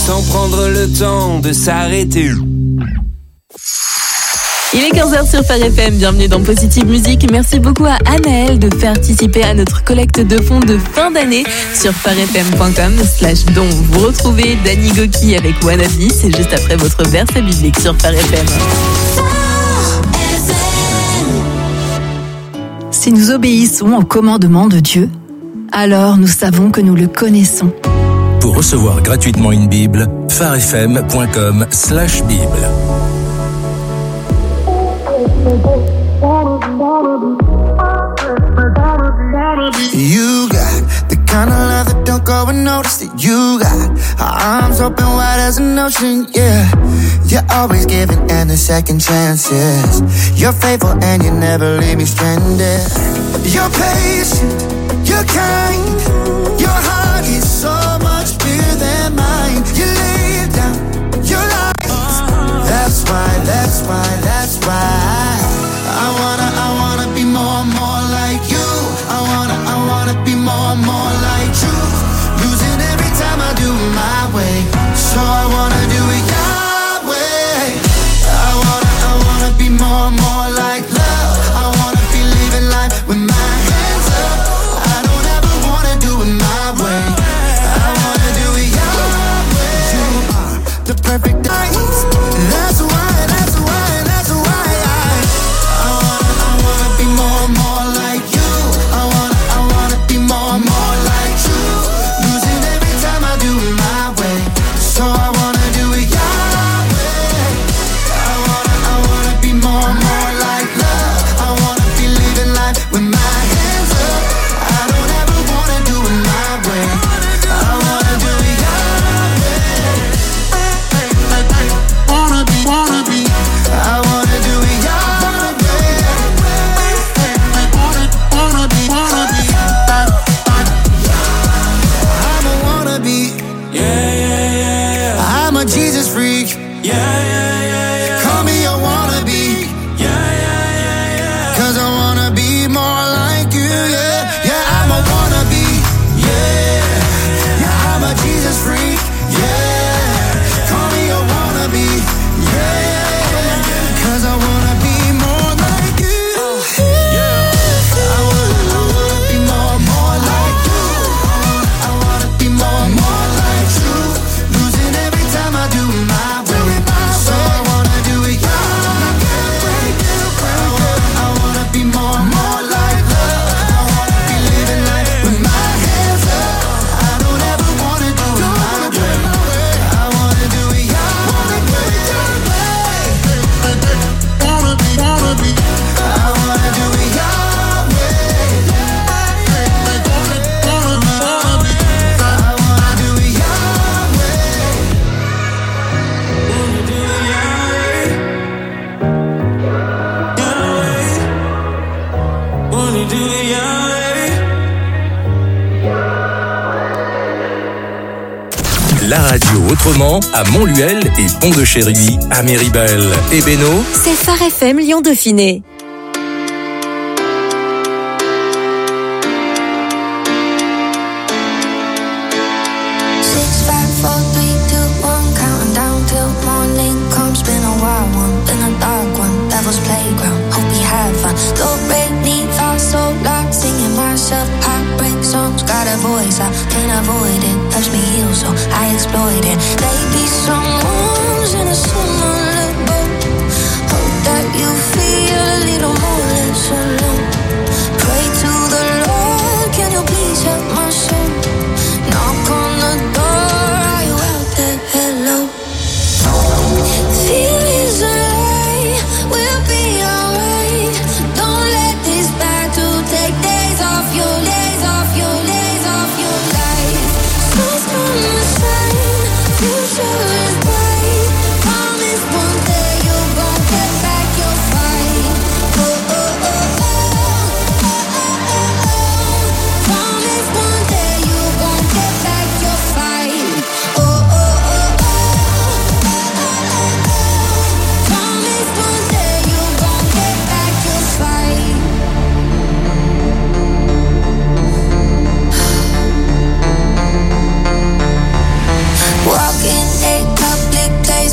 sans prendre le temps de s'arrêter. Il est 15h sur Phare FM, bienvenue dans Positive Musique. Merci beaucoup à Anaëlle de participer à notre collecte de fonds de fin d'année sur pharefm.com/don. Vous retrouvez Danny Gokey avec Wannabe, c'est juste après votre verset biblique sur Phare FM. Si nous obéissons au commandement de Dieu, alors nous savons que nous le connaissons. Pour recevoir gratuitement une Bible, pharefm.com/bible. You got the kind of love that don't go unnoticed. That you got arms open wide as an ocean, yeah. You're always giving and the second chances. You're faithful and you never leave me stranded. You're patient, you're kind. Your heart is so much bigger than mine. You lay it down your life. That's why I wanna be more and more like you. I wanna be more and more like you. Losing every time I do it my way. So I wanna do it your way. I wanna be more and more like love. I wanna be living life with my hands up. I don't ever wanna do it my way. I wanna do it your way. You are the perfect eyes. That's why I wanna be more and more like you. I wanna be more and more like you. Losing every time I do it my way. So I wanna do it your way. I wanna be more and more like love. I wanna be living life with my hands up. I don't ever wanna do it my way. I wanna do it your way. Wanna be. I wanna do it your way. Wanna be. I'm a wannabe. Yeah. I'm a Jesus freak. Yeah. Call me a wannabe. Yeah. 'Cause I wanna be more like you. Yeah. I'm a wannabe. Yeah. I'm a Jesus freak. Yeah. Call me a wannabe. Yeah. 'Cause I wanna be more like you. I wanna be more like you. I wanna be more like you. Losing every time I do it my way. So I wanna do it your way. I wanna be more like love. I wanna be living life with my hands up. I don't ever wanna do it my way. I wanna do it your way. Wanna be. I wanna do it your way. La radio autrement à Montluel et Pont-de-Chéruy, à Méribel et Bénaud. C'est Phare FM Lyon Dauphiné. 6, 5, 4, 3, 2, 1, counting down till morning comes. Been a wild one, been a dark one, devil's playground. Hope we have fun. Don't really fall so loud, singing myself heartbreak songs. Got a voice I can't avoid it, helps me heal, so I exploit it. Maybe someone's in a similar boat. Hope that you feel a little more less alone. Pray to the Lord, can you please help my soul? Knock on the door, are you out there? Hello. Feelings alive, we'll be alright. Don't let this battle take days off your days off your days off your life. Sun's gonna shine, future is bright. Promise one day you're gonna get back your fight. Oh oh oh oh, oh oh oh oh. Promise one day you're gonna get back your fight. Oh oh oh oh, oh oh oh oh. Promise one day you're gonna get back your fight. Walking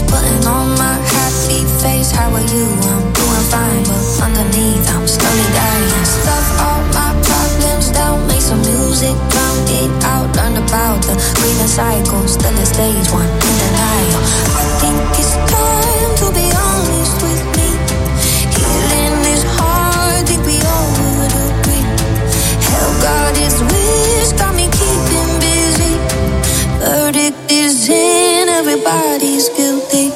putting on my happy face. How are you? I'm doing fine, but underneath I'm slowly dying. Stuff all my problems down, make some music, drown it out. Learn about the breathing cycle, still a stage one in denial. I think it's time to be honest with me. Healing is hard, think we all would agree. Hell, God is wish, got me keeping busy. Verdict is in, everybody's guilty.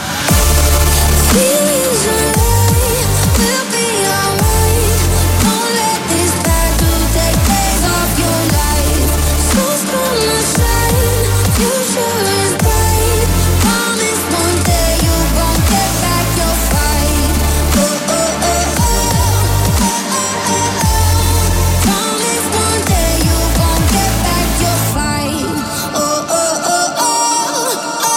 Feelings are right, we'll be alright. Don't let this bad dude take days off your life. Soul's gonna shine, future is bright. Promise one day you gon' get back your fight. Oh, oh, oh, oh. Promise one day you gon' get back your fight. Oh, oh, oh, oh.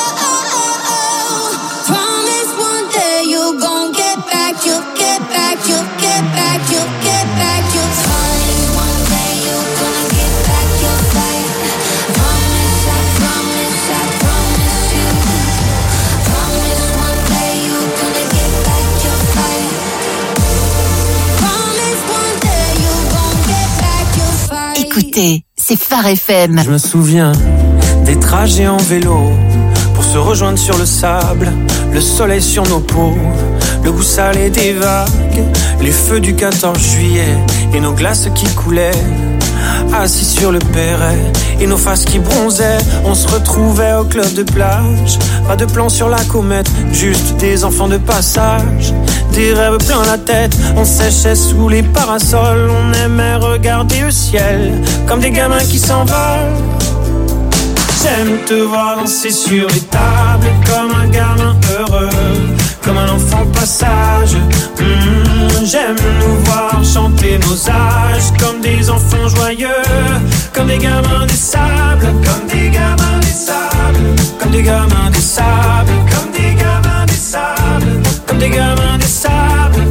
Promise one day you gon' get back, you'll get back, you'll get back, you'll get back your fight. One day you gonna get back your fight. Promise, I promise, I promise you. Promise one day you gonna get back your fight. Promise one day you gon' get back your fight. Écoutez, c'est Phare FM. Je me souviens des trajets en vélo pour se rejoindre sur le sable, le soleil sur nos peaux, le goût salé des vagues, les feux du 14 juillet et nos glaces qui coulaient. Assis sur le perret et nos faces qui bronzaient, on se retrouvait au club de plage. Pas de plan sur la comète, juste des enfants de passage. Des rêves plein la tête, on séchait sous les parasols. On aimait regarder le ciel comme des gamins qui s'envolent. J'aime te voir danser sur les tables comme un gamin heureux, comme un enfant passage. J'aime nous voir chanter nos âges comme des enfants joyeux, comme des gamins des sables, comme des gamins des sables, comme des gamins des sables, comme des gamins des sables, comme des gamins des sables.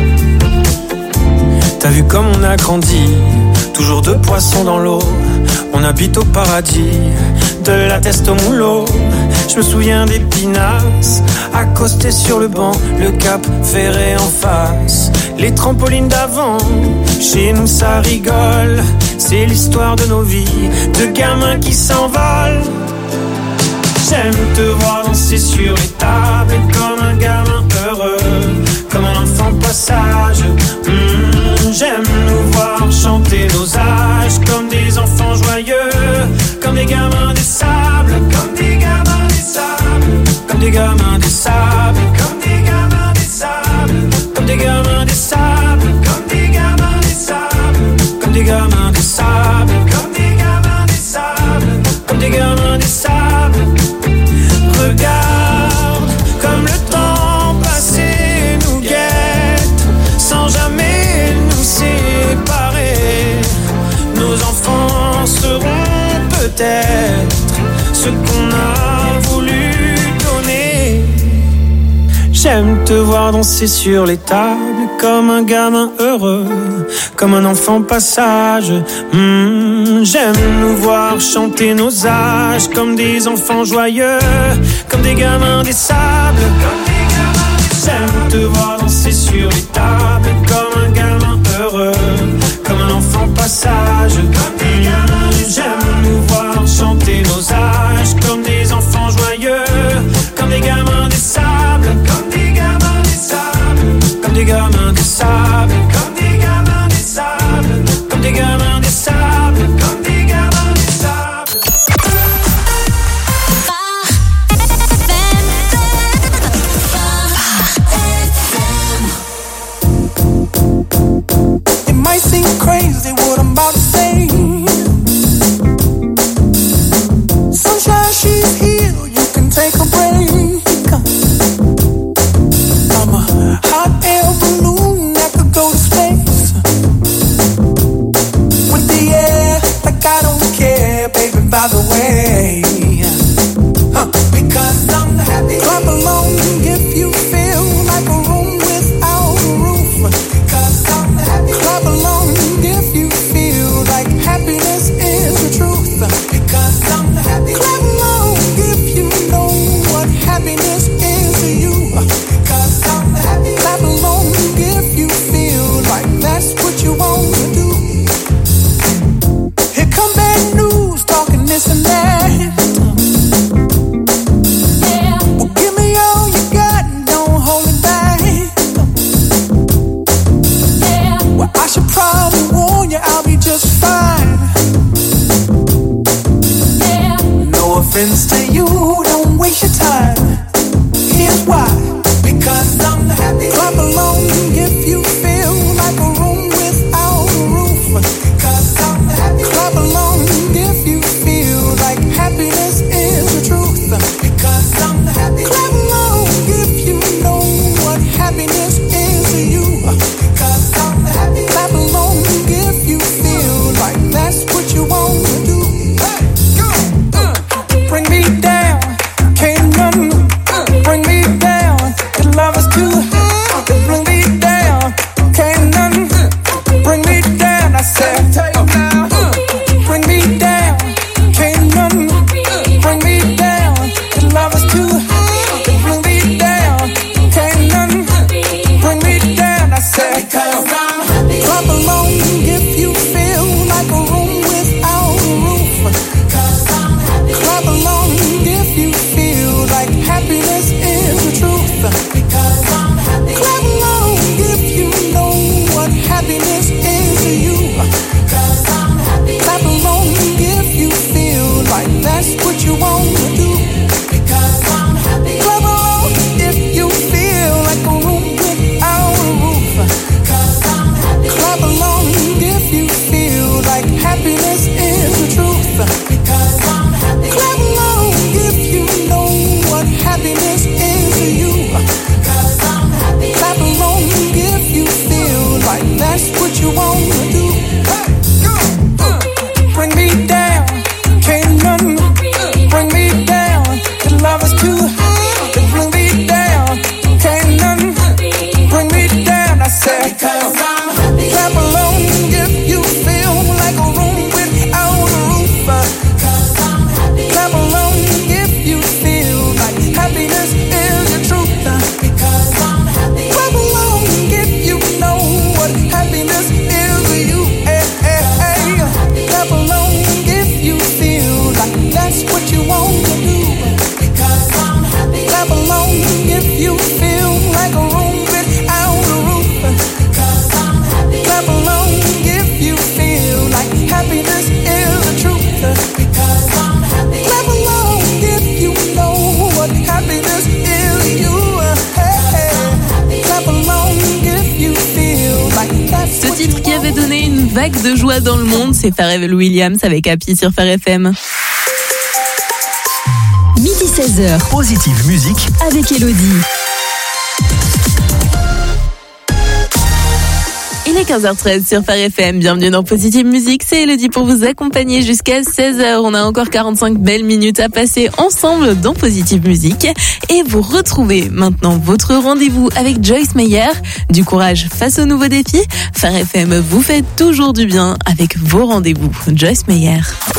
T'as vu comme on a grandi, toujours deux poissons dans l'eau. On habite au paradis, de la teste au moulot. Je me souviens des pinasses, accostés sur le banc, le cap ferré en face. Les trampolines d'avant, chez nous ça rigole. C'est l'histoire de nos vies, de gamins qui s'envolent. J'aime te voir danser sur les tables comme un gamin heureux, comme un enfant passage. J'aime nous voir chanter nos âges comme des enfants joyeux, comme des gamins des sables, comme des gamins des sables, comme des gamins des sables, comme des gamins des sables, comme des gamins des sables, comme des gamins des sables, comme des gamins des sables, comme des gamins des sables, comme des gamins des sables. Regarde comme le temps passé nous guette, sans jamais nous séparer. Nos enfants seront peut-être ce qu'on a voulu donner. J'aime te voir danser sur les tables comme un gamin heureux, comme un enfant passage. J'aime nous voir chanter nos âges comme des enfants joyeux, comme des gamins des sables, comme des gamins des sables. J'aime te voir danser sur les tables comme un gamin heureux, comme un enfant passage, comme des gamins des sables. J'aime nous voir chanter nos âges comme des enfants joyeux, comme des gamins des sables, comme des gamins des sables, comme des gamins des sables, comme des gamins des sables, comme des gamins des sables, comme des gamins des sables. It might seem crazy what I'm about to say. Sunshine, she's here, you can take a break. I'm a hot air balloon that could go to space. With the air, like I don't care, baby, by the way. Because I'm happy. Clap along if you feel like a room without a roof. Because I'm happy. Clap along if you feel like happiness is the truth. Because I'm happy. Clap along if you know what friends to you, don't waste your time. Here's why. Because I'm happy. Clap along if you feel like a room without a roof. Because I'm happy. Clap along if you feel like happiness is the truth. Because I'm happy. Clap along if you know what happiness is to you. Because I'm happy. Clap along if you feel like that's what you want to do. Hey, go. Bring me down, can't none bring me down. Your love is too high to bring me down. Can't none bring me down. I said, bring me down. Can't none bring me down. Your love is too high to bring me down. Can't none bring me down. I said, clap along if you feel like a room without a roof. Clap along if you feel like happiness is the truth. Because I'm happy. Clap along if you know what happiness is to you. Because I'm happy. Clap along if you feel like that's what you want to do. Because I'm happy. Clap along if you feel like a room without a roof. Because I'm happy. Clap along if you feel like happiness is the truth. Because I'm happy. Clap along if you know what happiness is to you. Because I'm happy. Clap along if you feel like that's what you want to do. Hey, go. Bring me down, can't none bring me down. Your love is too high to bring me down. Can't none bring me down. I said, because I'm happy. Clap along if you feel like a room without a roof. Because I'm happy. Clap along if you feel like happiness is the truth. Because I'm happy. Clap along if you know what happiness is to you. Hey, hey, hey. Clap along if you feel like that's what you want to do. Because I'm happy. Clap along if you feel like a room without a roof. Because I'm happy. Clap along if you feel like happiness is the truth. Because I'm happy. Clap along if you know what happiness is to you. Hey, hey. Clap along if you feel like that's Ce what you titre qui avait want. donné une vague de joie dans le monde, c'est Pharrell Williams avec Happy sur Phare FM. Midi 16h Positive Musique avec Elodie. Il est 15h13 sur Phare FM. Bienvenue dans Positive Musique. C'est Elodie pour vous accompagner jusqu'à 16h. On a encore 45 belles minutes à passer ensemble dans Positive Musique. Et vous retrouvez maintenant votre rendez-vous avec Joyce Meyer. Du courage face aux nouveaux défis. Phare FM vous fait toujours du bien avec vos rendez-vous. Joyce Meyer.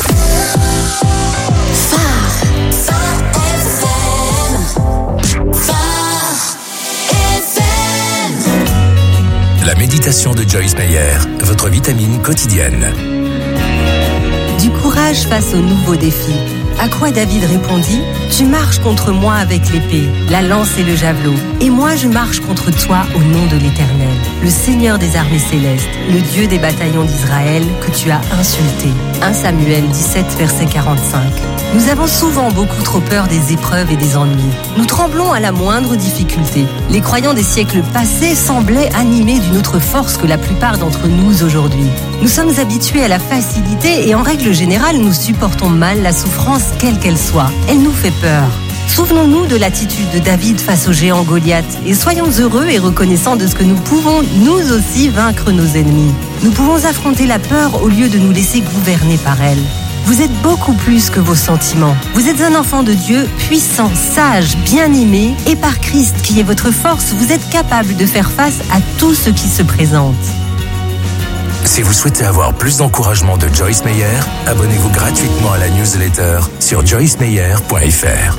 La méditation de Joyce Meyer, votre vitamine quotidienne. Du courage face aux nouveaux défis. À quoi David répondit : tu marches contre moi avec l'épée, la lance et le javelot, et moi je marche contre toi au nom de l'Éternel, le Seigneur des armées célestes, le Dieu des bataillons d'Israël que tu as insulté. 1 Samuel 17, verset 45. Nous avons souvent beaucoup trop peur des épreuves et des ennuis. Nous tremblons à la moindre difficulté. Les croyants des siècles passés semblaient animés d'une autre force que la plupart d'entre nous aujourd'hui. Nous sommes habitués à la facilité et en règle générale, nous supportons mal la souffrance quelle qu'elle soit. Elle nous fait peur. Souvenons-nous de l'attitude de David face au géant Goliath et soyons heureux et reconnaissants de ce que nous pouvons nous aussi vaincre nos ennemis. Nous pouvons affronter la peur au lieu de nous laisser gouverner par elle. Vous êtes beaucoup plus que vos sentiments. Vous êtes un enfant de Dieu, puissant, sage, bien-aimé, et par Christ qui est votre force, vous êtes capable de faire face à tout ce qui se présente. Si vous souhaitez avoir plus d'encouragement de Joyce Meyer, abonnez-vous gratuitement à la newsletter sur joycemeyer.fr.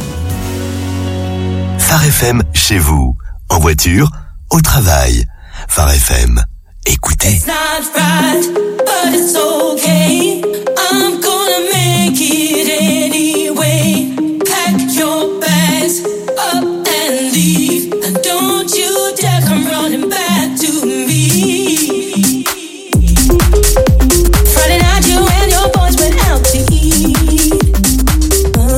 Phare FM chez vous, en voiture, au travail. Phare FM, écoutez. It's not right, but it's okay. I'm gonna make it anyway. Pack your bags up and leave, and don't you dare come running back to me. Friday night you and your boys went out to eat.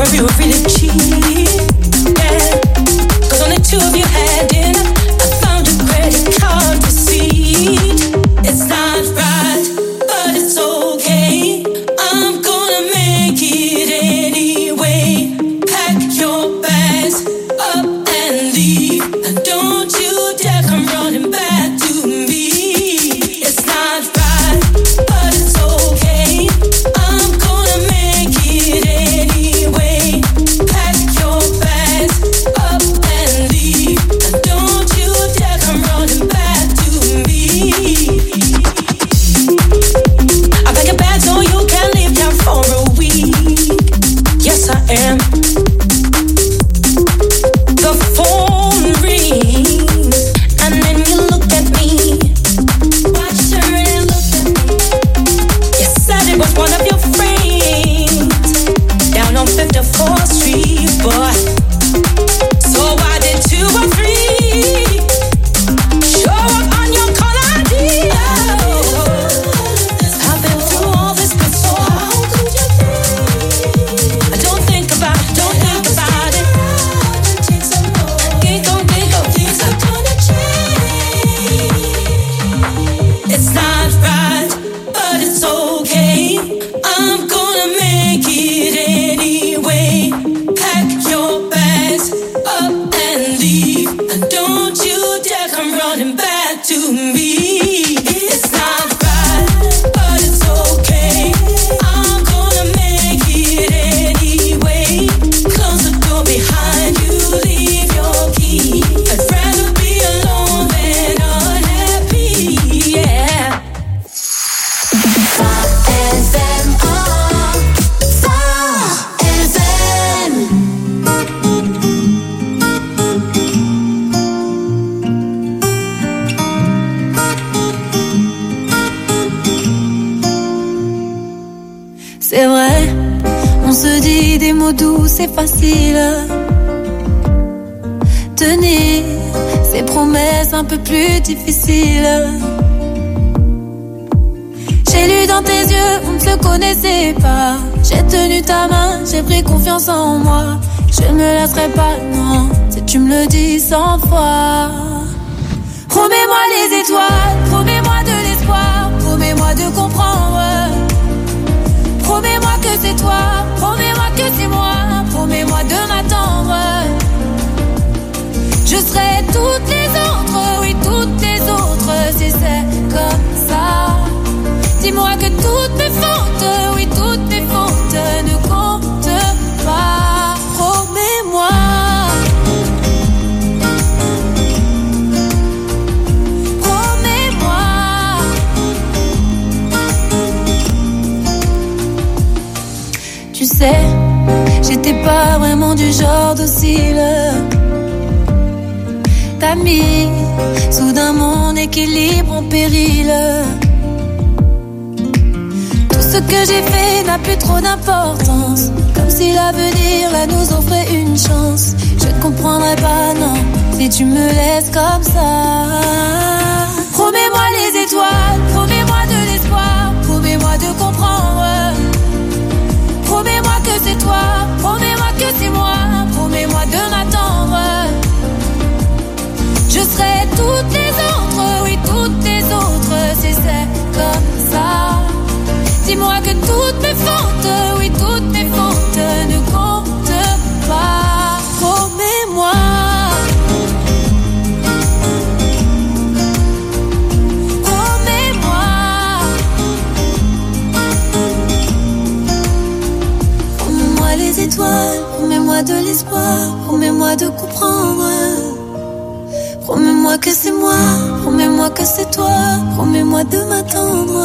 or if you were really cheap, yeah. 'Cause only two of you had dinner. I found a credit card receipt. It's not right, but it's okay. I'm gonna make it anyway. Pack your bags up and leave, and don't you dare come running back to me. It's not right, but it's okay. I'm gonna make it anyway. Pack your bags up and leave, and don't you dare come running back to me. I pack a bag so you can leave town for a week. Yes, I am. The phone rings, and then you look at me. Watch her and look at me. You said it was one of your friends down on 54th Street, boy. So why did 2 or 3 show up on your call ID? I've been through all this before. How could you think? Don't think about it, don't think about it. Think on, things are gonna change. It's not right, but it's okay. I'm gonna make it anyway. Pack your bags up and leave, and don't you dare come running back to me. It's not right, but it's okay. I'm gonna make it anyway. Close the door behind you, leave your key. I'd rather be alone than unhappy, yeah. C'est vrai, on se dit des mots doux, c'est facile. Tenir ces promesses un peu plus difficiles. J'ai lu dans tes yeux, on ne se connaissait pas. J'ai tenu ta main, j'ai pris confiance en moi. Je ne me lasserai pas, non, si tu me le dis 100 fois. Promets-moi les étoiles, promets-moi de l'espoir, promets-moi de comprendre. Promets-moi que c'est toi, promets-moi que c'est moi, promets-moi de m'attendre. Je serai toutes les autres, oui toutes les autres, si c'est comme ça. Dis-moi que toutes mes fautes, oui toutes mes fautes ne comptent pas. Promets-moi. Promets-moi. Tu sais, j'étais pas vraiment du genre docile. T'as mis soudain mon équilibre en péril. Tout ce que j'ai fait n'a plus trop d'importance. Comme si l'avenir là nous offrait une chance. Je ne comprendrai pas, non, si tu me laisses comme ça. Promets-moi les étoiles, promets-moi de l'espoir, promets-moi de comprendre. Promets-moi que c'est toi, promets-moi que c'est moi, promets-moi de m'attendre. Je serai toutes les autres, oui toutes les autres, si c'est comme ça. Dis-moi que toutes mes fautes, oui toutes mes fautes ne comptent pas. Promets-moi. Promets-moi. Promets-moi les étoiles, promets-moi de l'espoir, promets-moi de comprendre. Promets-moi que c'est moi, promets-moi que c'est toi, promets-moi de m'attendre.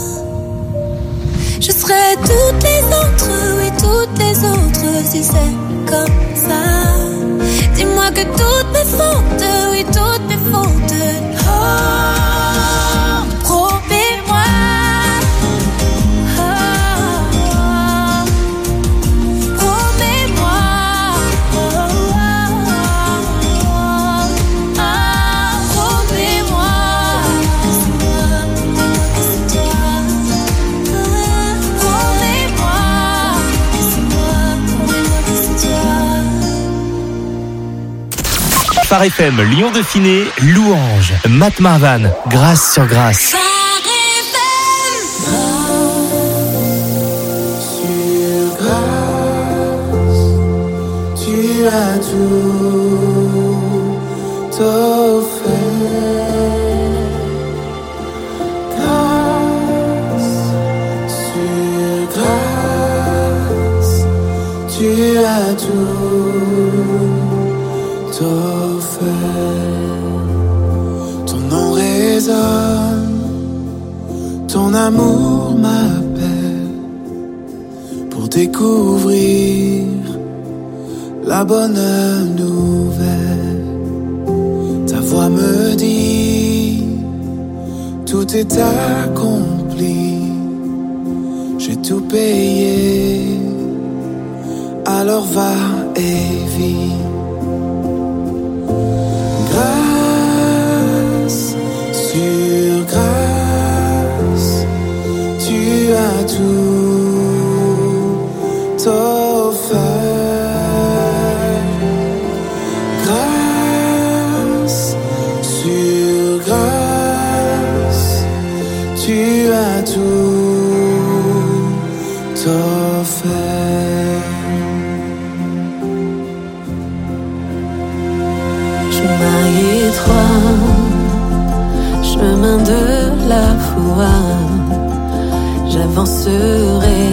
Je serai toutes les autres, oui toutes les autres, si c'est comme ça. Dis-moi que toutes mes fautes, oui toutes mes fautes. Oh, promets-moi. Oh, promets-moi. Oh, promets-moi. C'est toi. Promets-moi. Phare FM, Lyon Dauphiné, Louange, Matt Marvan, Grâce sur grâce. Tu as tout offert. Grâce sur grâce, tu as tout offert. Ton nom résonne, ton amour m'appelle pour découvrir la bonne nouvelle. Ta voix me dit, tout est accompli. J'ai tout payé, alors va et vis. Grâce sur grâce, tu as tout offert. Tu as tout offert. Chemin étroit, chemin de la foi, j'avancerai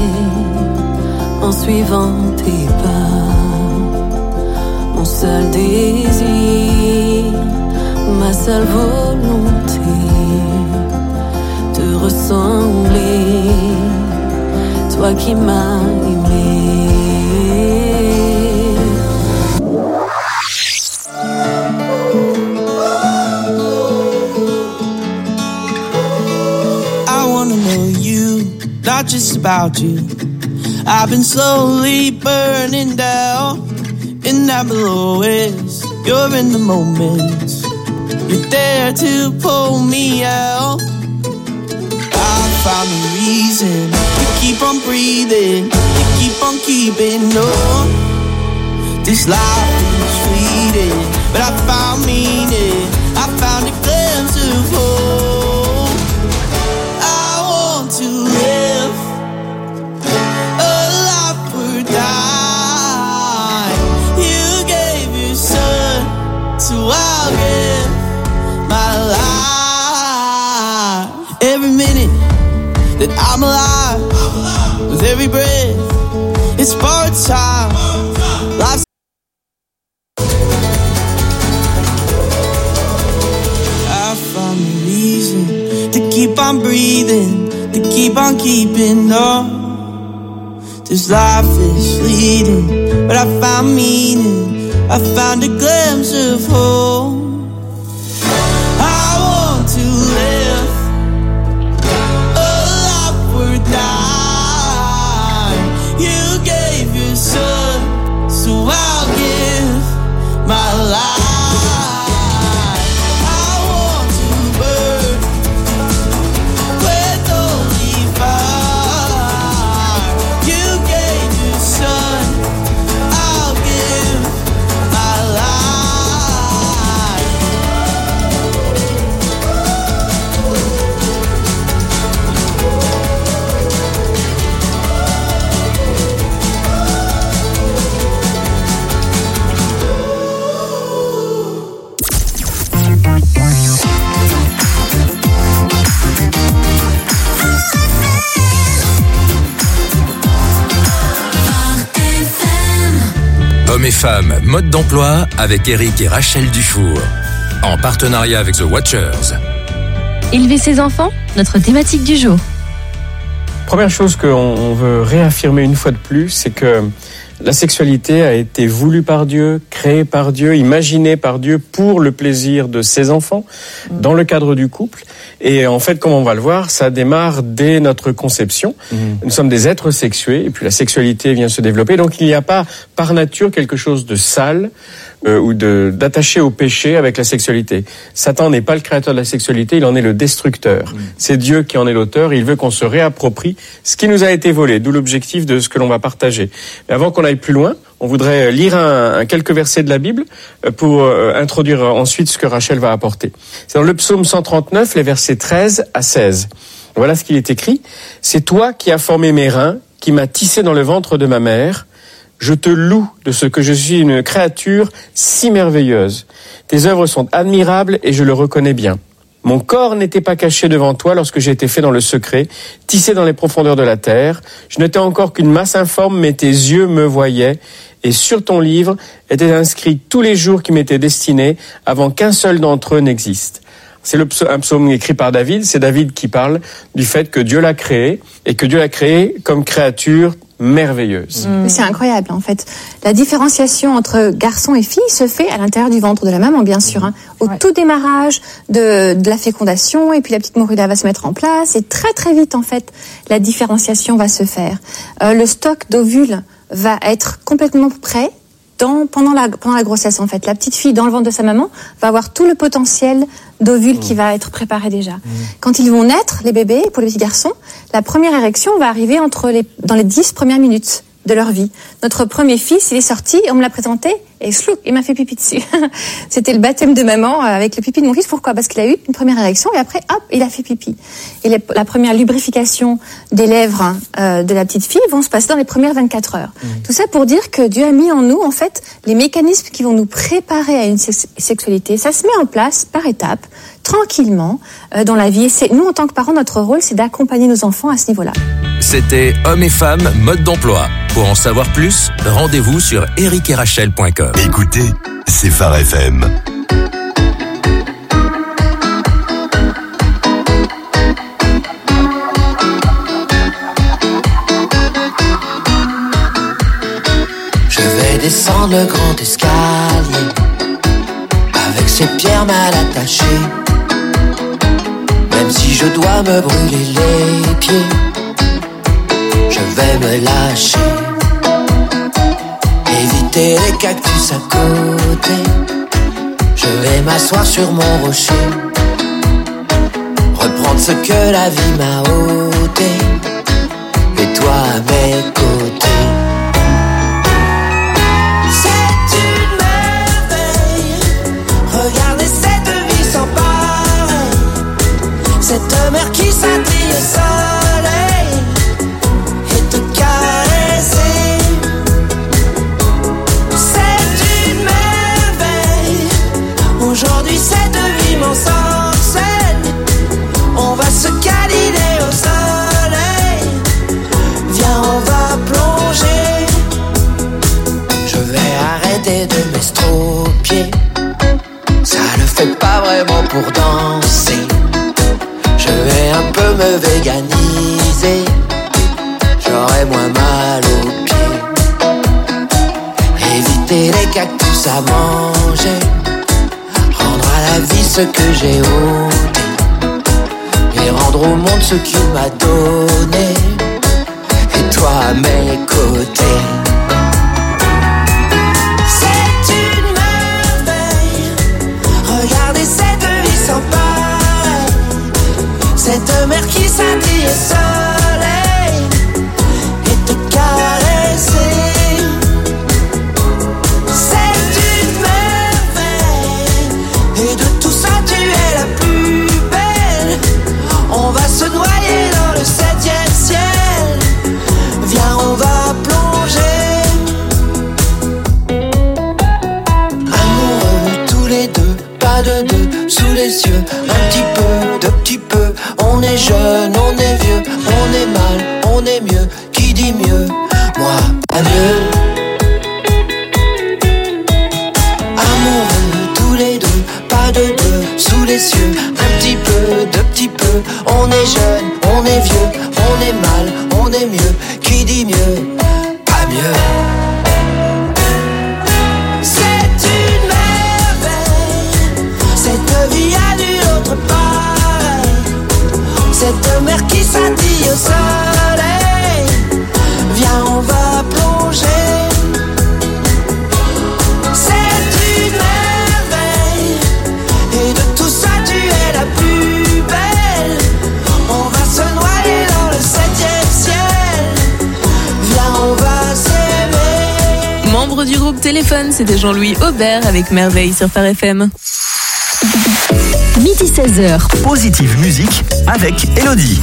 en suivant tes pas. Mon seul désir, ma seule volonté, te ressembler, toi qui m'as aimé. I wanna know you, not just about you. I've been slowly burning down, and that below is you're in the moment. You're there to pull me out. Found a reason to keep on breathing, to keep on keeping on. This life is fleeting, but I found meaning. I found a glimpse of hope. I want to live a life worth dying. You gave your son, so I'll give my life. Every minute that I'm alive, with every breath, it's part time. Life's I found a reason to keep on breathing, to keep on keeping on. This life is fleeting, but I found meaning. I found a glimpse of hope. I want to live die. You gave your son, so I'll give my life. I want to burn with holy fire. You gave your son, I'll give my life. Hommes et femmes, mode d'emploi avec Eric et Rachel Dufour. En partenariat avec The Watchers. Élever ses enfants, notre thématique du jour. Première chose qu'on veut réaffirmer une fois de plus, c'est que la sexualité a été voulue par Dieu, créée par Dieu, imaginée par Dieu pour le plaisir de ses enfants, dans le cadre du couple. Et en fait, comme on va le voir, ça démarre dès notre conception. Nous sommes des êtres sexués, et puis la sexualité vient se développer. Donc il n'y a pas par nature quelque chose de sale ou d'attaché au péché avec la sexualité. Satan n'est pas le créateur de la sexualité, il en est le destructeur. C'est Dieu qui en est l'auteur, il veut qu'on se réapproprie ce qui nous a été volé, d'où l'objectif de ce que l'on va partager. Mais avant qu'on aille plus loin, On voudrait lire quelques versets de la Bible pour introduire ensuite ce que Rachel va apporter. C'est dans le psaume 139, les versets 13 à 16. Voilà ce qu'il est écrit. « C'est toi qui as formé mes reins, qui m'as tissé dans le ventre de ma mère. Je te loue de ce que je suis une créature si merveilleuse. Tes œuvres sont admirables et je le reconnais bien. Mon corps n'était pas caché devant toi lorsque j'ai été fait dans le secret, tissé dans les profondeurs de la terre. Je n'étais encore qu'une masse informe, mais tes yeux me voyaient. Et sur ton livre étaient inscrits tous les jours qui m'étaient destinés, avant qu'un seul d'entre eux n'existe. » C'est un psaume écrit par David. C'est David qui parle du fait que Dieu l'a créé, et que Dieu l'a créé comme créature merveilleuse. C'est incroyable, en fait. La différenciation entre garçon et fille se fait à l'intérieur du ventre de la maman, bien sûr. Au tout démarrage de la fécondation, et puis la petite morula va se mettre en place, et très très vite, en fait, la différenciation va se faire. Le stock d'ovules va être complètement prêt pendant la grossesse, en fait. La petite fille dans le ventre de sa maman va avoir tout le potentiel d'ovules qui va être préparé déjà. Quand ils vont naître, les bébés, pour les petits garçons, la première érection va arriver dans les 10 premières minutes de leur vie. Notre premier fils, il est sorti, on me l'a présenté, et slouk, il m'a fait pipi dessus. C'était le baptême de maman avec le pipi de mon fils. Pourquoi ? Parce qu'il a eu une première érection, et après, hop, il a fait pipi. Et la première lubrification des lèvres de la petite fille vont se passer dans les premières 24 heures. Tout ça pour dire que Dieu a mis en nous, en fait, les mécanismes qui vont nous préparer à une sexualité. Ça se met en place par étapes, tranquillement, dans la vie. Et nous, en tant que parents, notre rôle, c'est d'accompagner nos enfants à ce niveau-là. C'était Hommes et Femmes, mode d'emploi. Pour en savoir plus, rendez-vous sur ericerachel.com. Écoutez, c'est Phare FM. Je vais descendre le grand escalier avec ces pierres mal attachées. Même si je dois me brûler les pieds, je vais me lâcher. Éviter les cactus à côté, je vais m'asseoir sur mon rocher. Reprendre ce que la vie m'a ôté, et toi à mes côtés. C'est une merveille, regardez cette vie sans pareil. Cette mer qui scintille au soleil et te caresser. C'est une merveille, aujourd'hui cette vie m'ensorcelle. On va se câliner au soleil, viens on va plonger. Je vais arrêter de m'estropier, ça ne fait pas vraiment pour danser. Je vais un peu me véganiser, j'aurai moins mal aux pieds. Éviter les cactus à manger, rendre à la vie ce que j'ai ôté, et rendre au monde ce qu'il m'a donné, et toi à mes côtés. C'est une merveille, regardez cette vie sans pareil. Cette mer qui scintille au soleil et te caresser. C'est une merveille, et de tout ça tu es la plus belle. On va se noyer dans le 7e ciel, viens on va plonger. Amoureux tous les deux, pas de deux, sous les yeux, un petit peu, de petit peu. On est jeune, on est vieux, on est mal, on est mieux. Qui dit mieux? Moi, pas mieux. Amoureux tous les deux, pas de deux, sous les cieux, un petit peu, de petit peu. On est jeune, on est vieux, on est mal, on est mieux. Qui dit mieux? Pas mieux. C'est une merveille, cette vie a nulle autre part. Cette mer qui scintille au soleil, viens on va Membre du groupe Téléphone, c'était Jean-Louis Aubert avec Merveille sur Phare FM. Midi 16h. Positive musique avec Elodie.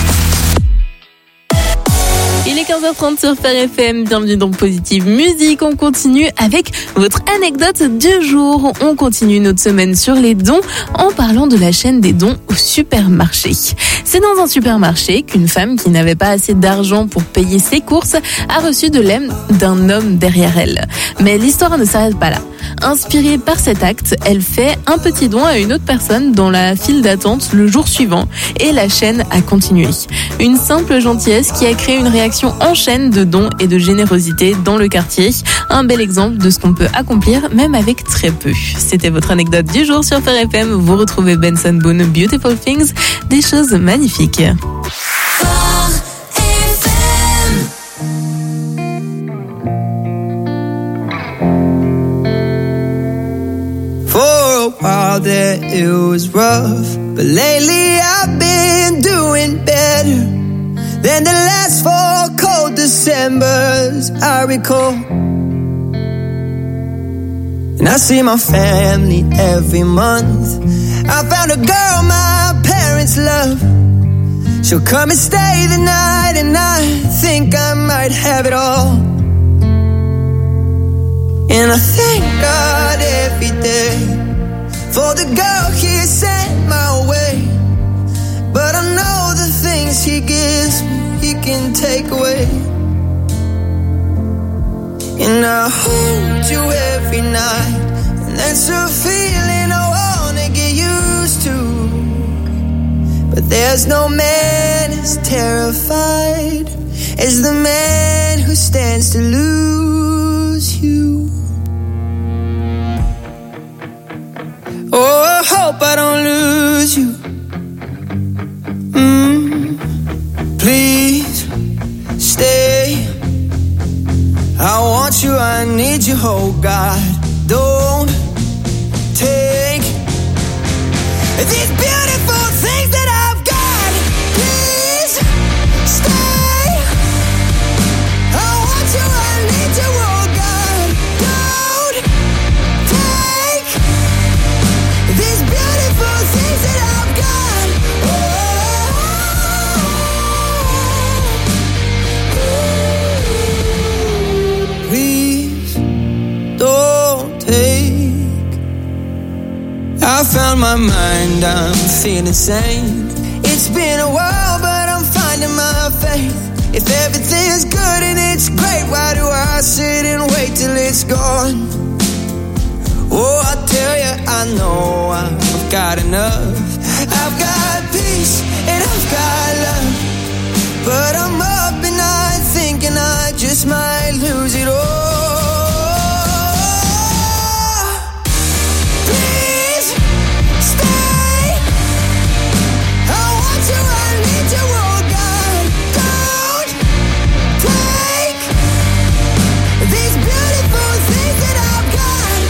Il est 15h30 sur Phare FM, bienvenue dans Positive Musique. On continue avec votre anecdote du jour. On continue notre semaine sur les dons en parlant de la chaîne des dons au supermarché. C'est dans un supermarché qu'une femme qui n'avait pas assez d'argent pour payer ses courses a reçu de l'aide d'un homme derrière elle. Mais l'histoire ne s'arrête pas là. Inspirée par cet acte, elle fait un petit don à une autre personne dans la file d'attente le jour suivant et la chaîne a continué. Une simple gentillesse qui a créé une réaction en chaîne de dons et de générosité dans le quartier. Un bel exemple de ce qu'on peut accomplir même avec très peu. C'était votre anecdote du jour sur Phare FM. Vous retrouvez Benson Boone, Beautiful Things, des choses magnifiques. For a while there it was rough, but lately I've been doing better than the last 4 cold Decembers I recall. And I see my family every month. I found a girl my parents love. She'll come and stay the night, and I think I might have it all. And I thank God every day for the girl He sent my way. But I know the things He gives me, He can take away. And I hold you every night, and that's a feeling I wanna get used to. But there's no man as terrified as the man who stands to lose you. Oh, I hope I don't lose you. Please stay. I want you, I need you, oh God. Don't take these beautiful things that I've got. Please stay. I want you, I need you, oh God. Don't take these beautiful things that I've got. Please don't take. I found my mind, I'm feeling sane. It's been a while, but I'm finding my faith. If everything's good and it's great, why do I sit and wait till it's gone? Oh, I tell you, I know I've got enough. I've got peace and I've got love. But I'm up at night thinking I just might lose it all. Please stay. I want you, I need you, oh God. Don't take these beautiful things that I've got.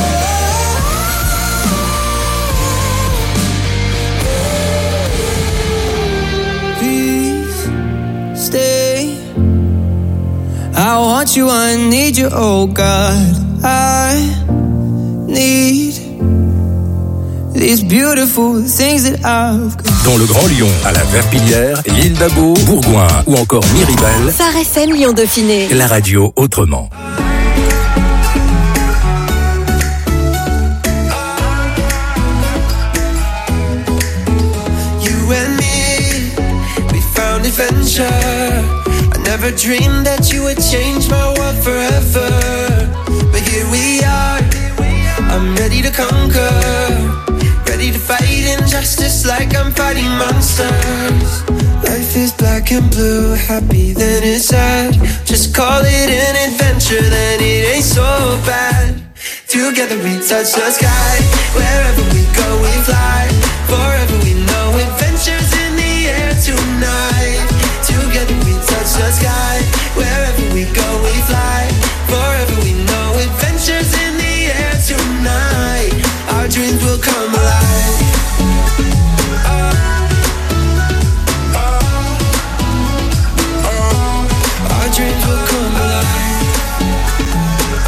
Please stay. I want you, I need you, oh God. I need these beautiful things that I've got. Dans le Grand Lyon, à la Verpillière, l'île d'Abo, Bourgoin ou encore Miribel, Phare FM Lyon Dauphiné. la radio autrement. You and me, we found adventure. I never dreamed that you would change my world forever. But here we are, I'm ready to conquer. Ready to fight injustice like I'm fighting monsters. Life is black and blue, happy then it's sad. Just call it an adventure, then it ain't so bad. Together we touch the sky, wherever we go we fly. Forever we know adventures in the air tonight. Together we touch the sky, wherever we go we fly. Forever we know adventures in the air tonight. Our dreams will come alive. Our dreams will come alive.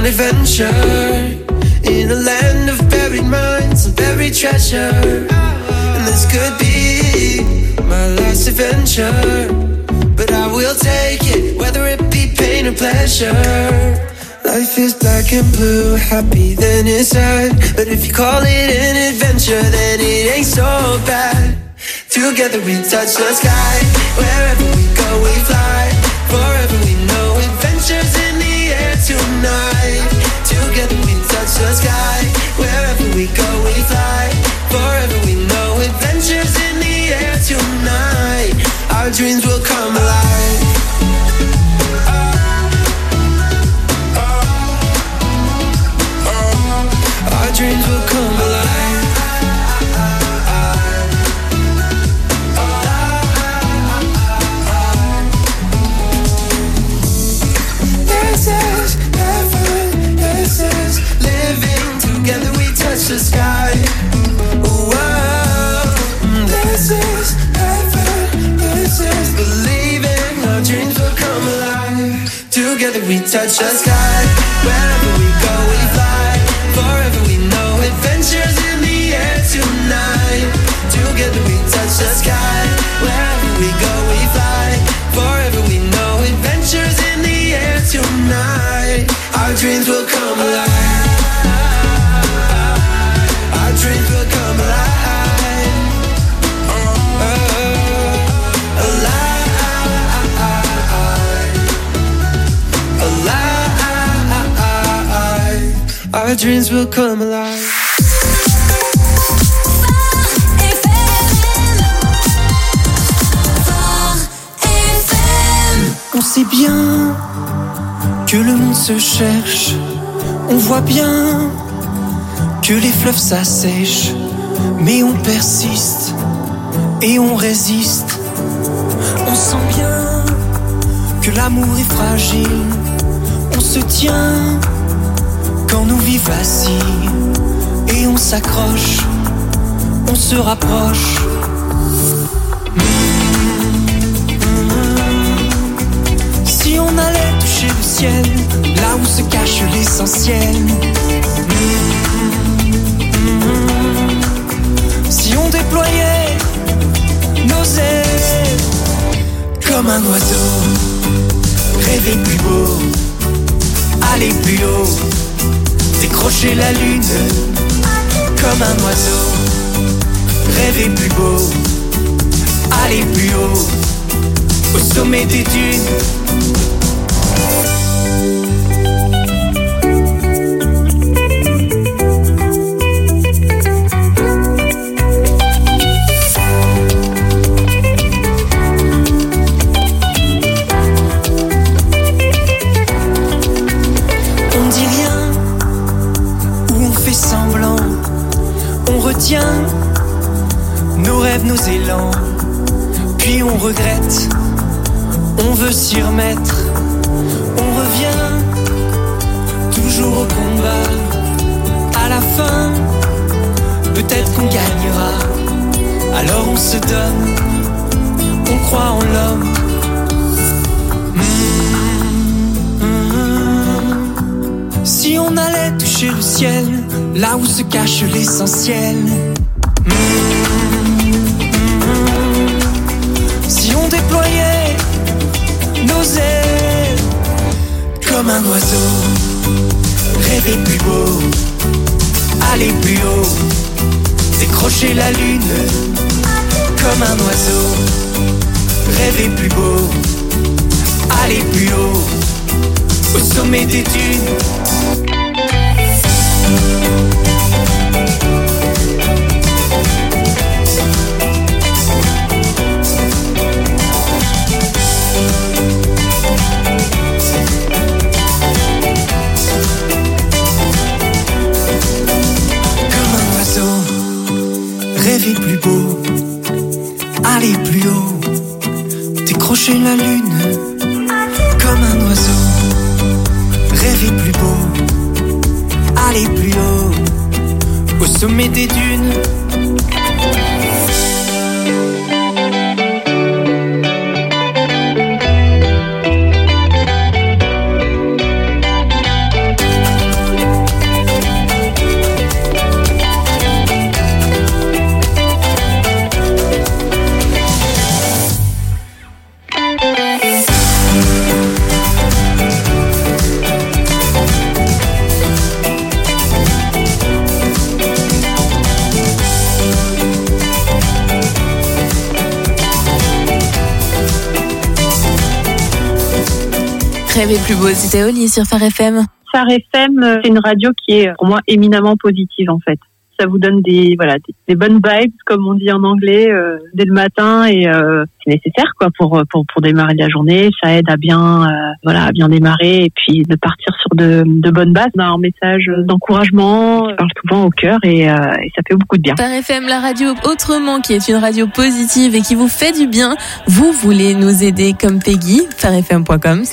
on adventure in a land of buried mines and buried treasure. And this could be my last adventure, but I will take it, whether it be pain or pleasure. Life is black and blue, happy then it's sad. But if you call it an adventure, then it ain't so bad. Together we touch the sky, wherever we go we fly. Forever we know adventures in the air tonight. Together we touch the sky, wherever we go we fly. Forever we know adventures in the air tonight. Our dreams will come alive. Our dreams will come alive. This is heaven, this is living together we touch the sky. Whoa, this is heaven, this is believing. Our dreams will come alive. Together we touch the sky. Wherever we go we fly. Forever we know adventures in the air tonight. Together we touch the sky. Wherever we go we fly. Forever we know adventures in the air tonight. Our dreams will come alive. Our dreams will come alive. Alive. Alive. Our dreams will come alive. On sait bien que le monde se cherche. On voit bien que les fleuves s'assèchent. Mais on persiste et on résiste. On sent bien que l'amour est fragile. On se tient quand nos vies vacillent. Et on s'accroche, on se rapproche. Si on allait toucher le ciel, là où se cache l'essentiel. Si on déployait nos ailes comme un oiseau, rêver plus beau, aller plus haut, décrocher la lune comme un oiseau, rêver plus beau, aller plus haut, au sommet des dunes. Nos rêves, nos élans, puis on regrette, on veut s'y remettre, on revient toujours au combat. À la fin, peut-être qu'on gagnera, alors on se donne, on croit en l'homme. Si on allait toucher le ciel, là où se cache l'essentiel. Si on déployait nos ailes comme un oiseau, rêver plus beau, aller plus haut, décrocher la lune comme un oiseau, rêver plus beau, aller plus haut, au sommet des dunes. Rêver plus beau, aller plus haut, décrocher la lune comme un oiseau. Rêver plus beau, aller plus haut, au sommet des dunes. Rêver plus beau, c'était Oli sur Phare FM. Phare FM, c'est une radio qui est pour moi éminemment positive en fait. Ça vous donne des bonnes vibes, comme on dit en anglais, dès le matin, et c'est nécessaire quoi pour démarrer la journée. Ça aide à bien démarrer et puis de partir sur de bonnes bases. On a un message d'encouragement, ça parle souvent au cœur et ça fait beaucoup de bien. Phare FM, la radio autrement, qui est une radio positive et qui vous fait du bien. Vous voulez nous aider comme Peggy, pharefm.com/don.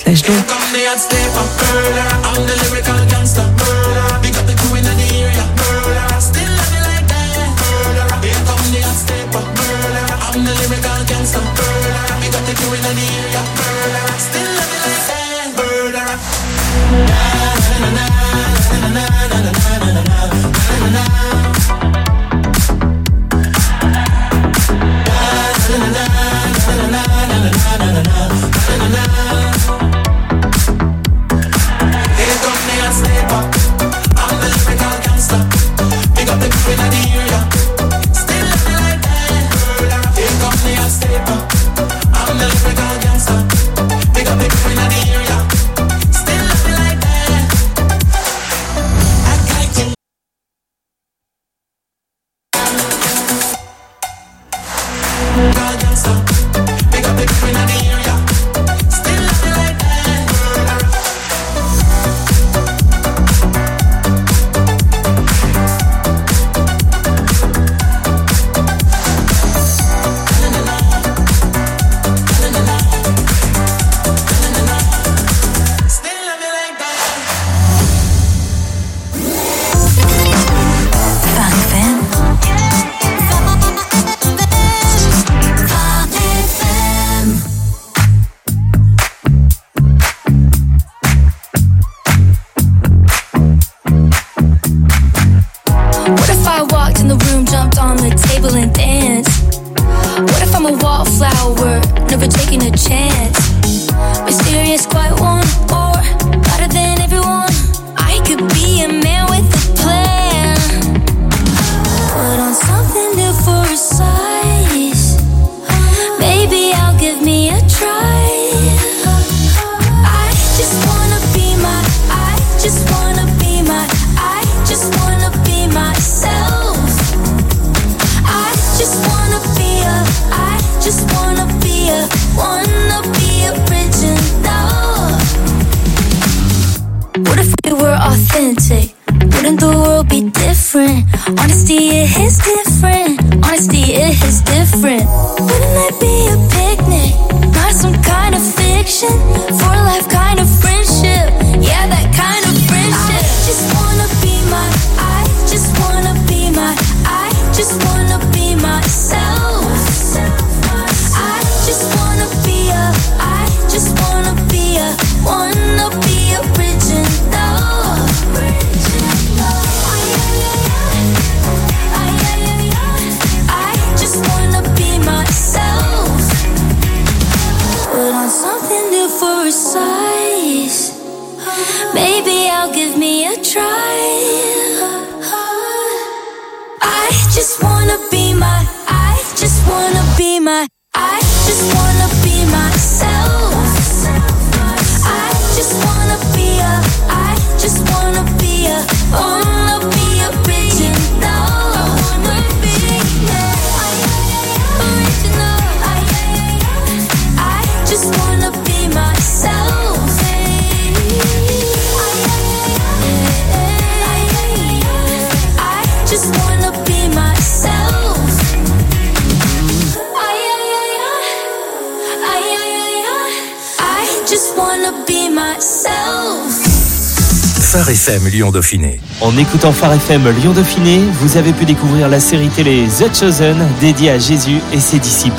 Phare FM Lyon-Dauphiné. En écoutant Phare FM Lyon-Dauphiné, vous avez pu découvrir la série télé The Chosen, dédiée à Jésus et ses disciples.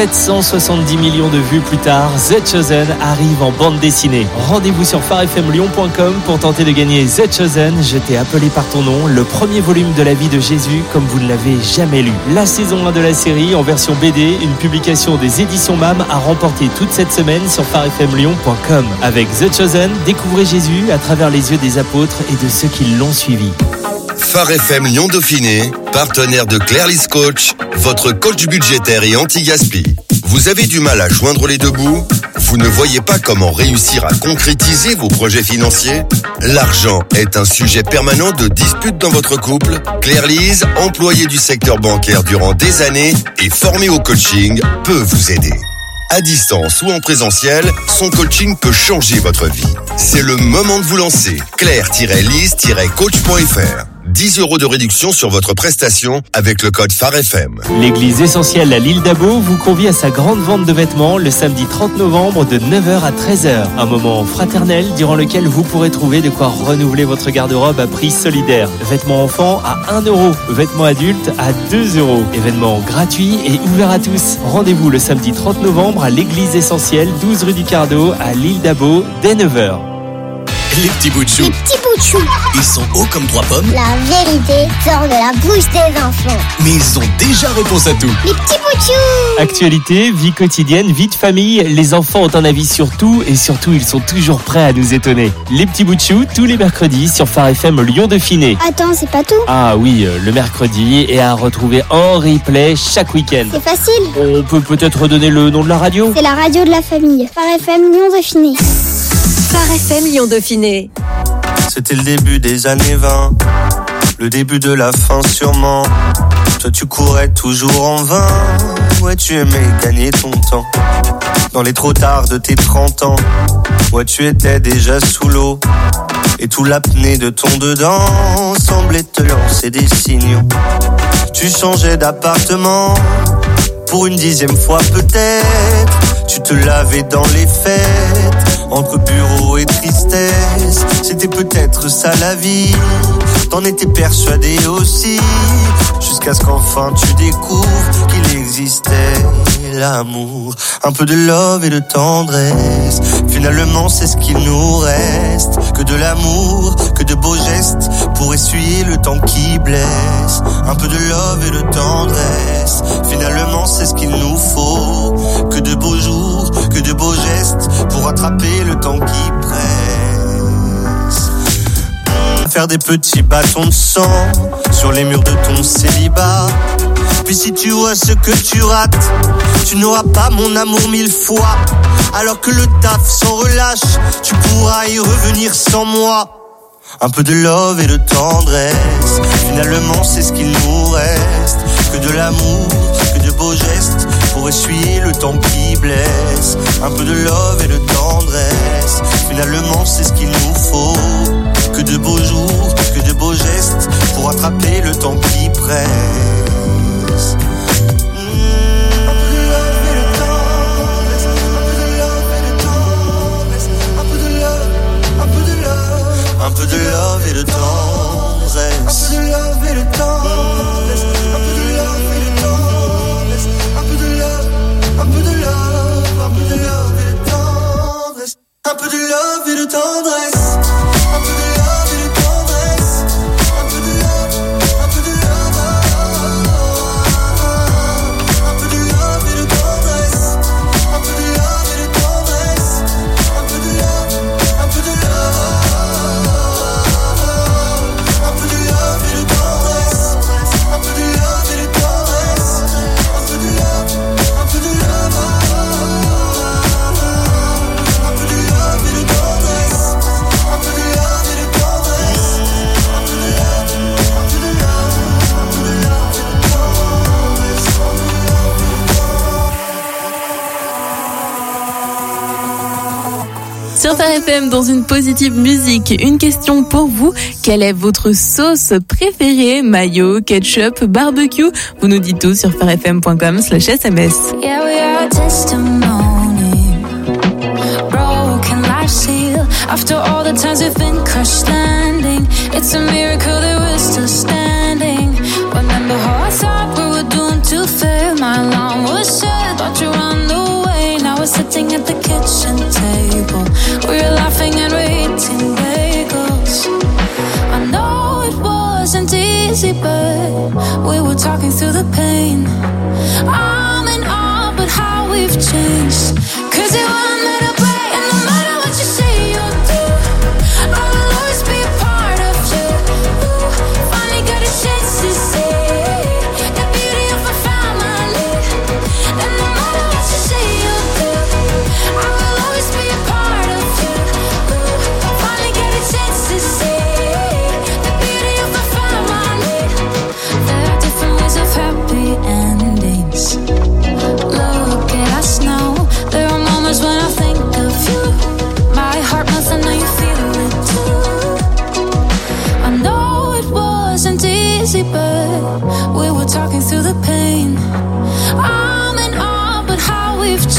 770 millions de vues plus tard, The Chosen arrive en bande dessinée. Rendez-vous sur pharefmlyon.com pour tenter de gagner The Chosen, Je t'ai appelé par ton nom, le premier volume de la vie de Jésus comme vous ne l'avez jamais lu. La saison 1 de la série en version BD, une publication des éditions MAM à remporter toute cette semaine sur pharefmlyon.com. Avec The Chosen, découvrez Jésus à travers les yeux des apôtres et de ceux qui l'ont suivi. Phare FM Lyon-Dauphiné, partenaire de Clairlys Coach, votre coach budgétaire et anti-gaspi. Vous avez du mal à joindre les deux bouts? Vous ne voyez pas comment réussir à concrétiser vos projets financiers? L'argent est un sujet permanent de dispute dans votre couple? Claire Lise, employée du secteur bancaire durant des années et formée au coaching, peut vous aider. À distance ou en présentiel, son coaching peut changer votre vie. C'est le moment de vous lancer. Claire-lise-coach.fr. 10 € de réduction sur votre prestation avec le code Phare FM. L'église essentielle à l'île d'Abo vous convie à sa grande vente de vêtements le samedi 30 novembre de 9h à 13h. Un moment fraternel durant lequel vous pourrez trouver de quoi renouveler votre garde-robe à prix solidaire. Vêtements enfants à 1 €, vêtements adultes à 2 €. Événement gratuit et ouvert à tous. Rendez-vous le samedi 30 novembre à l'église essentielle 12 rue du Cardo à l'île d'Abo dès 9h. Les petits bouts de chou. Les petits bouts de chou. Ils sont hauts comme 3 pommes. La vérité sort de la bouche des enfants. Mais ils ont déjà réponse à tout. Les petits bouts de chou. Actualité, vie quotidienne, vie de famille, les enfants ont un avis sur tout et surtout ils sont toujours prêts à nous étonner. Les petits bouts de chou, tous les mercredis sur Phare FM Lyon Dauphiné. Attends, c'est pas tout. Ah oui, le mercredi et à retrouver en replay chaque week-end. C'est facile. On peut peut-être redonner le nom de la radio? C'est la radio de la famille. Phare FM Lyon Dauphiné. Phare FM Lyon Dauphiné. C'était le début des années 20, le début de la fin sûrement. Toi tu courais toujours en vain, ouais tu aimais gagner ton temps. Dans les trop tard de tes 30 ans, ouais tu étais déjà sous l'eau. Et tout l'apnée de ton dedans semblait te lancer des signaux. Tu changeais d'appartement, pour une 10e fois peut-être. Tu te lavais dans les fêtes, entre bureau et tristesse. C'était peut-être ça la vie, t'en étais persuadé aussi. Jusqu'à ce qu'enfin tu découvres qu'il existait l'amour. Un peu de love et de tendresse, finalement c'est ce qu'il nous reste. Que de l'amour, que de beaux gestes, pour essuyer le temps qui blesse. Un peu de love et de tendresse, finalement c'est ce qu'il nous faut. Que de beaux jours, que de beaux gestes, pour attraper le temps qui presse. Faire des petits bâtons de sang sur les murs de ton célibat. Puis si tu vois ce que tu rates, tu n'auras pas mon amour 1000 fois. Alors que le taf s'en relâche, tu pourras y revenir sans moi. Un peu de love et de tendresse, finalement c'est ce qu'il nous reste. Que de l'amour, que de beaux gestes, pour essuyer le temps qui blesse. Un peu de love et de tendresse, finalement c'est ce qu'il nous faut. Que de beaux jours, que de beaux gestes, pour attraper le temps qui presse. Un peu de love et de tendresse. Un peu de love et de tendresse. Un peu de love et de tendresse. Un peu de love, un peu de love, un peu de love et de tendresse. Un peu de love et de tendresse. Un peu de love et de tendresse. Un peu de love, un peu de love. Un peu de love et de tendresse. Un peu de love et de tendresse. Un peu de love, un peu de love. Sur Phare FM, dans une positive musique, une question pour vous. Quelle est votre sauce préférée? Mayo, ketchup, barbecue? Vous nous dites tout sur pharefm.com/SMS. Yeah, we are a testimony, broken life seal. After all the times we've been crushed landing, it's a miracle that we're still standing. Remember how I thought we were doomed to fail? My alarm was set, thought you ran away. Now we're sitting at the kitchen table. We're laughing and we're eating bagels. I know it wasn't easy, but we were talking through the pain. I'm in awe, but how we've changed. 'Cause you weren't meant to play, and no matter what you say or do, I'll always be a part of you. Ooh, finally got a chance to see the beauty of a family. And no matter what you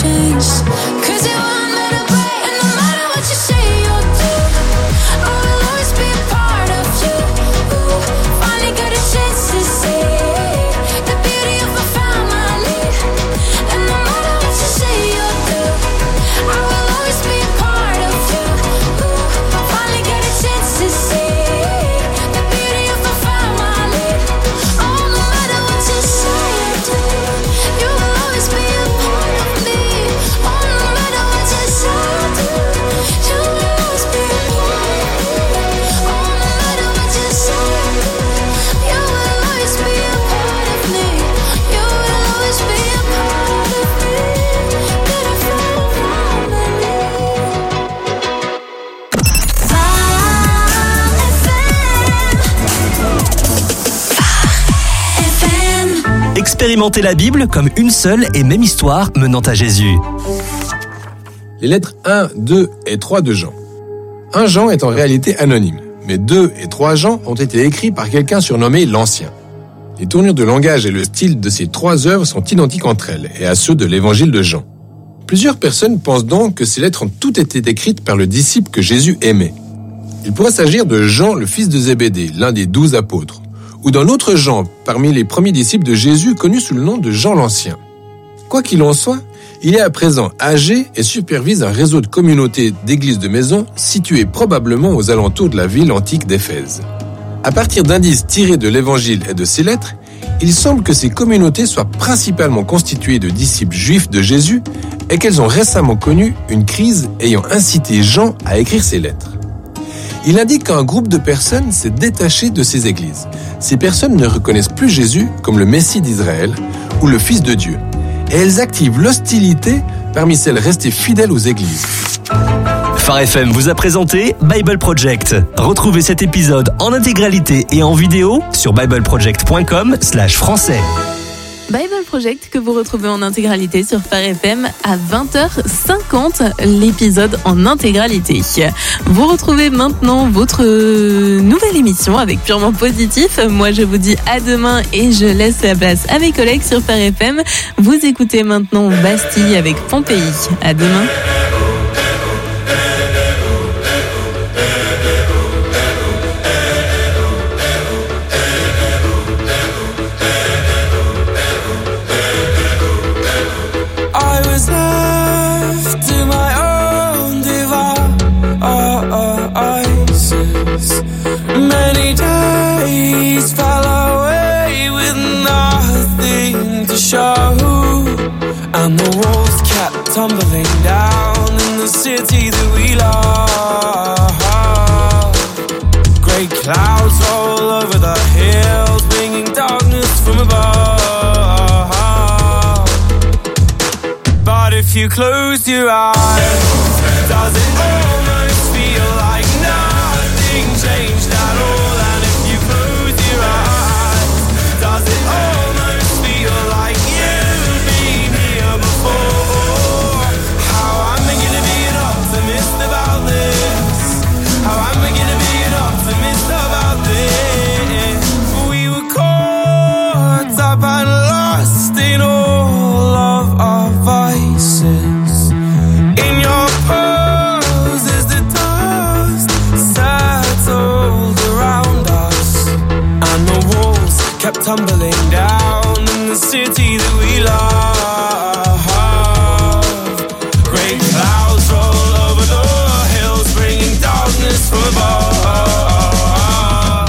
changed. 'Cause you won't let it break. And no matter what you say or do, I will always be a part of you. Ooh, finally got a chance to see the beauty of a family. And no matter what you say or do, I will always be a part of you. Ooh, finally got a chance to see the beauty of a family. Oh, no matter what you say or do, you will always be a part of me. Oh, no matter what you say or do, you will always be a part of me. Oh, no matter what you say or do, you will always be a part of me. You will always be a part of me. Beautiful family. Expérimentez la Bible comme une seule et même histoire menant à Jésus. Les lettres 1, 2 et 3 de Jean. 1 Jean est en réalité anonyme, mais 2 et 3 Jean ont été écrits par quelqu'un surnommé l'Ancien. Les tournures de langage et le style de ces 3 œuvres sont identiques entre elles et à ceux de l'évangile de Jean. Plusieurs personnes pensent donc que ces lettres ont toutes été écrites par le disciple que Jésus aimait. Il pourrait s'agir de Jean, le fils de Zébédée, l'un des 12 apôtres, ou d'un autre Jean, parmi les premiers disciples de Jésus, connu sous le nom de Jean l'Ancien. Quoi qu'il en soit, il est à présent âgé et supervise un réseau de communautés d'églises de maisons situées probablement aux alentours de la ville antique d'Éphèse. À partir d'indices tirés de l'évangile et de ses lettres, il semble que ces communautés soient principalement constituées de disciples juifs de Jésus et qu'elles ont récemment connu une crise ayant incité Jean à écrire ces lettres. Il indique qu'un groupe de personnes s'est détaché de ces églises. Ces personnes ne reconnaissent plus Jésus comme le Messie d'Israël ou le Fils de Dieu. Et elles activent l'hostilité parmi celles restées fidèles aux églises. Phare FM vous a présenté Bible Project. Retrouvez cet épisode en intégralité et en vidéo sur bibleproject.com/français. Bible Project que vous retrouvez en intégralité sur Phare FM à 20h50, l'épisode en intégralité. Vous retrouvez maintenant votre nouvelle émission avec Purement Positif. Moi, je vous dis à demain et je laisse la place à mes collègues sur Phare FM. Vous écoutez maintenant Bastille avec Pompéi. À demain. Many days fell away with nothing to show, and the walls kept tumbling down in the city that we love. Great clouds roll over the hills, bringing darkness from above. But if you close your eyes, does it almost feel like nothing changed at all? And if you close your eyes, does it almost feel like you've been here before? How am I gonna be an optimist about this? How am I gonna be an optimist about this? We were caught up and lost in all of our vices. In your poses, the dust settled around us, and the walls kept tumbling down in the city that we love. Great clouds roll over the hills, bringing darkness from above.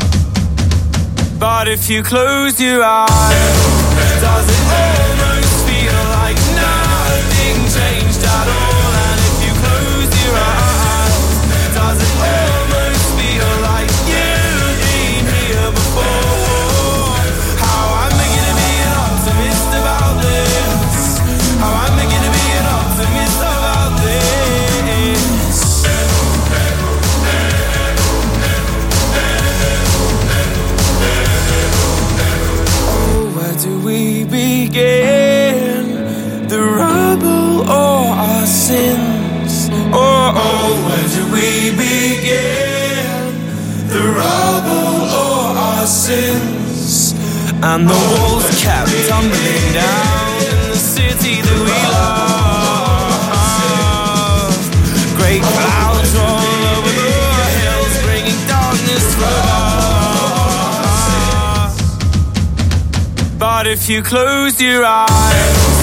But if you close your eyes, does it almost feel like nothing changed at all? And if you close your eyes, does it almost feel like you've been here before? How am I gonna be an optimist about this? How am I gonna be an optimist about this? Oh, where do we begin? The rubble or our sins? Oh, where do we begin? The rubble or our sins? And the walls kept tumbling down in the city that we love. But if you close your eyes